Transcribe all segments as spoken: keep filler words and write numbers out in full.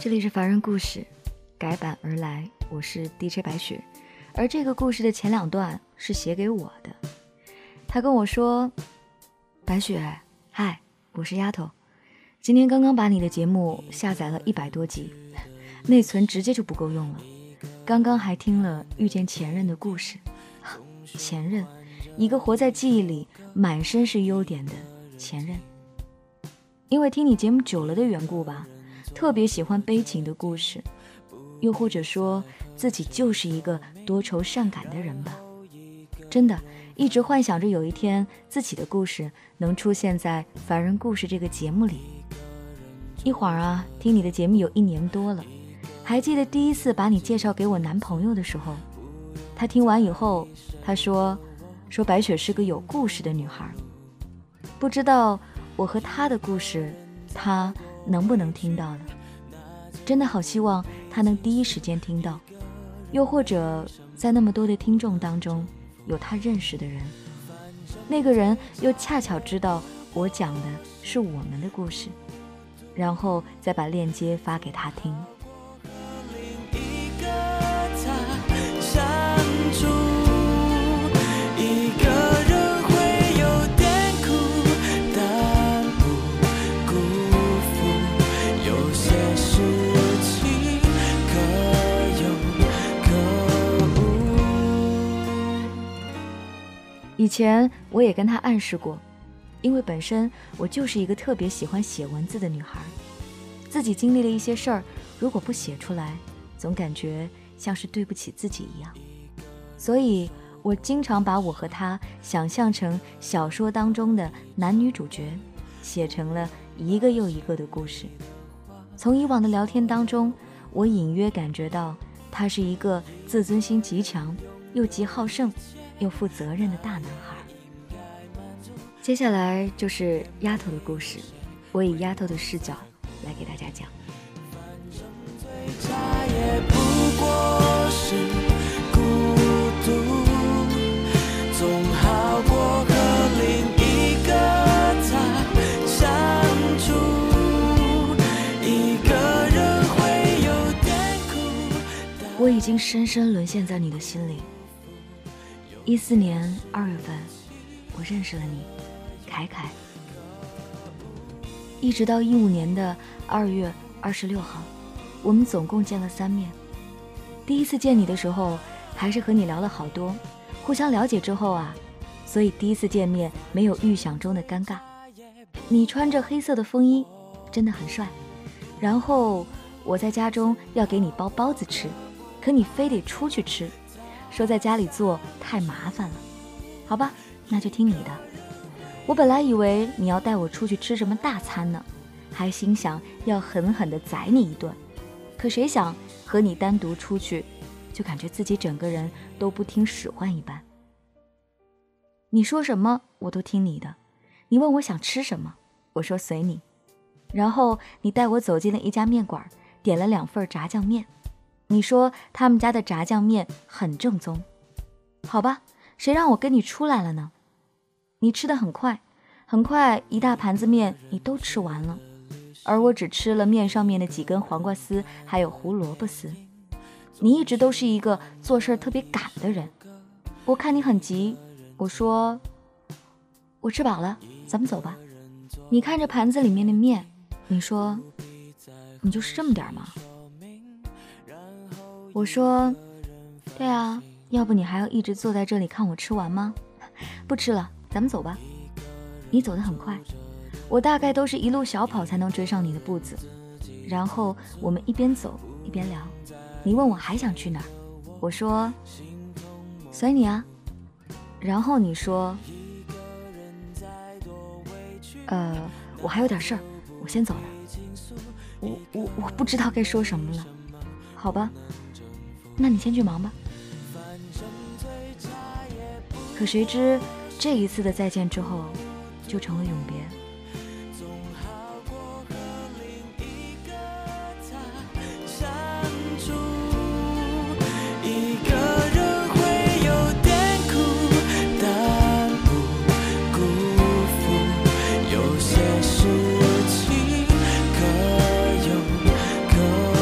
这里是凡人故事改版而来，我是 D J 白雪，而这个故事的前两段是写给我的。他跟我说，白雪，嗨，我是丫头，今天刚刚把你的节目下载了一百多集，内存直接就不够用了。刚刚还听了遇见前任的故事，前任，一个活在记忆里满身是优点的前任。因为听你节目久了的缘故吧，特别喜欢悲情的故事，又或者说自己就是一个多愁善感的人吧。真的一直幻想着有一天自己的故事能出现在凡人故事这个节目里。一会儿啊，听你的节目有一年多了，还记得第一次把你介绍给我男朋友的时候，他听完以后他说说白雪是个有故事的女孩。不知道我和他的故事他能不能听到了，真的好希望他能第一时间听到，又或者在那么多的听众当中有他认识的人，那个人又恰巧知道我讲的是我们的故事，然后再把链接发给他听。以前我也跟他暗示过，因为本身我就是一个特别喜欢写文字的女孩，自己经历了一些事儿，如果不写出来，总感觉像是对不起自己一样。所以我经常把我和他想象成小说当中的男女主角，写成了一个又一个的故事。从以往的聊天当中，我隐约感觉到他是一个自尊心极强，又极好胜又负责任的大男孩。接下来就是丫头的故事，我以丫头的视角来给大家讲。也不过是孤独，总好过和另一个他相处，一个人会有点苦。我已经深深沦陷在你的心里。一四年二月份，我认识了你，凯凯。一直到一五年的二月二十六号，我们总共见了三面。第一次见你的时候，还是和你聊了好多，互相了解之后啊，所以第一次见面没有预想中的尴尬。你穿着黑色的风衣，真的很帅。然后我在家中要给你包包子吃，可你非得出去吃，说在家里做太麻烦了。好吧，那就听你的。我本来以为你要带我出去吃什么大餐呢，还心想要狠狠地宰你一顿，可谁想和你单独出去，就感觉自己整个人都不听使唤一般。你说什么我都听你的，你问我想吃什么，我说随你。然后你带我走进了一家面馆，点了两份炸酱面，你说他们家的炸酱面很正宗。好吧，谁让我跟你出来了呢？你吃得很快，很快一大盘子面你都吃完了，而我只吃了面上面的几根黄瓜丝还有胡萝卜丝。你一直都是一个做事特别赶的人，我看你很急，我说我吃饱了，咱们走吧。你看着盘子里面的面，你说你就是这么点吗？我说对啊，要不你还要一直坐在这里看我吃完吗？不吃了，咱们走吧。你走得很快，我大概都是一路小跑才能追上你的步子。然后我们一边走一边聊，你问我还想去哪儿，我说随你啊。然后你说呃，我还有点事儿，我先走了。我我我不知道该说什么了。好吧，那你先去忙吧。可谁知这一次的再见之后就成了永别。 有些事情可有可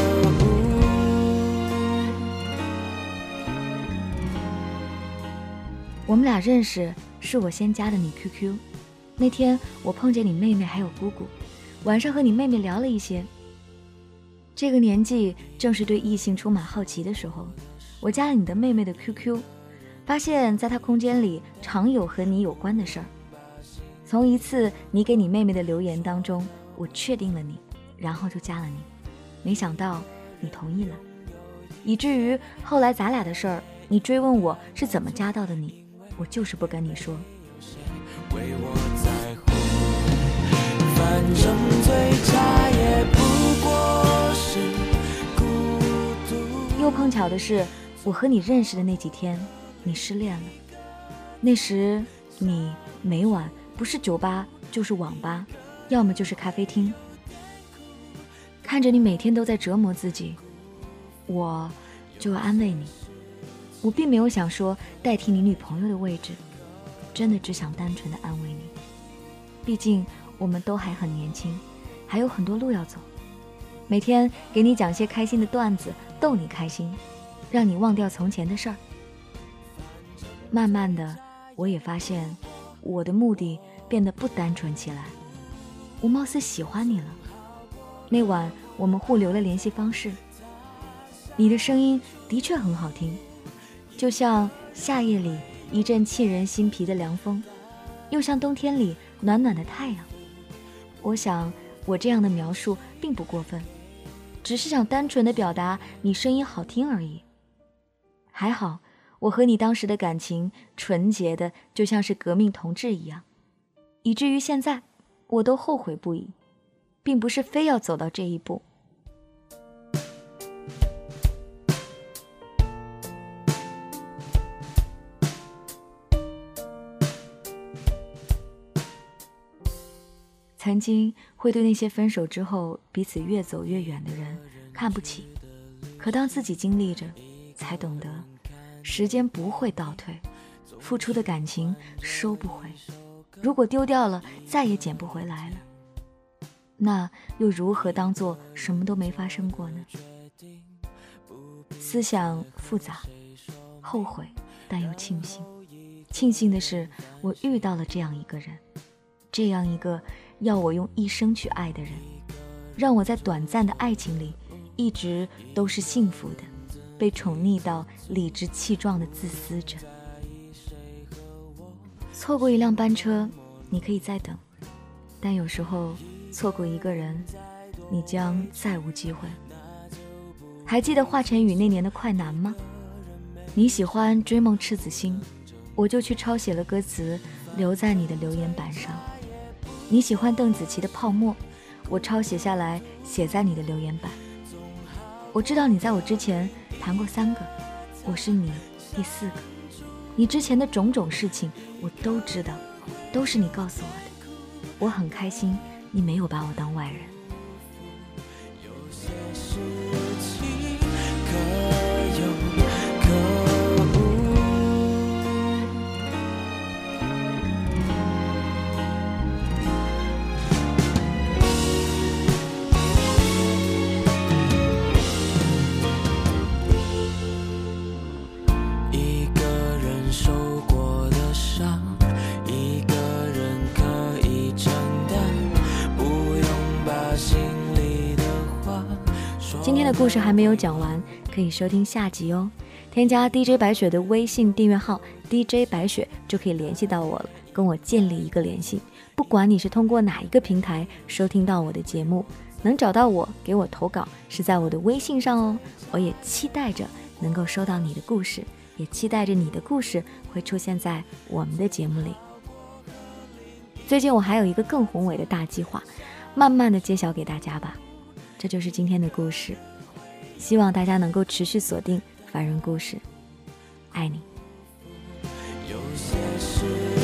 们俩认识是我先加的你 Q Q， 那天我碰见你妹妹还有姑姑，晚上和你妹妹聊了一些。这个年纪正是对异性充满好奇的时候，我加了你的妹妹的 Q Q， 发现在她空间里常有和你有关的事儿。从一次你给你妹妹的留言当中，我确定了你，然后就加了你，没想到你同意了，以至于后来咱俩的事儿，你追问我是怎么加到的你，我就是不跟你说。 为我在乎，反正最差也不过是孤独。 又碰巧的是，我和你认识的那几天，你失恋了。那时你每晚不是酒吧就是网吧，要么就是咖啡厅。看着你每天都在折磨自己，我就安慰你。我并没有想说代替你女朋友的位置，真的只想单纯的安慰你。毕竟我们都还很年轻，还有很多路要走。每天给你讲些开心的段子，逗你开心，让你忘掉从前的事儿。慢慢的，我也发现我的目的变得不单纯起来。我貌似喜欢你了。那晚我们互留了联系方式，你的声音的确很好听，就像夏夜里一阵沁人心脾的凉风，又像冬天里暖暖的太阳。我想我这样的描述并不过分，只是想单纯的表达你声音好听而已。还好我和你当时的感情纯洁的就像是革命同志一样，以至于现在我都后悔不已，并不是非要走到这一步。曾经会对那些分手之后彼此越走越远的人看不起，可当自己经历着，才懂得时间不会倒退，付出的感情收不回，如果丢掉了再也捡不回来了，那又如何当作什么都没发生过呢？思想复杂，后悔但又庆幸。庆幸的是我遇到了这样一个人，这样一个要我用一生去爱的人，让我在短暂的爱情里一直都是幸福的，被宠溺到理直气壮的自私着。错过一辆班车，你可以再等，但有时候错过一个人，你将再无机会。还记得华晨宇那年的快男吗？你喜欢追梦赤子心，我就去抄写了歌词，留在你的留言板上。你喜欢邓紫棋的泡沫，我抄写下来写在你的留言板。我知道你在我之前谈过三个，我是你第四个。你之前的种种事情我都知道，都是你告诉我的。我很开心你没有把我当外人。 有些事情可有可无，一个人受过的伤，一个人可以承担，不用把心里的话说。 今天的故事还没有讲完，可以收听下集哦。添加 D J 白雪的微信订阅号 D J 白雪就可以联系到我了，跟我建立一个联系。不管你是通过哪一个平台收听到我的节目，能找到我给我投稿是在我的微信上哦。我也期待着能够收到你的故事，也期待着你的故事会出现在我们的节目里。最近我还有一个更宏伟的大计划，慢慢的揭晓给大家吧。这就是今天的故事，希望大家能够持续锁定凡人故事，爱你。 有些事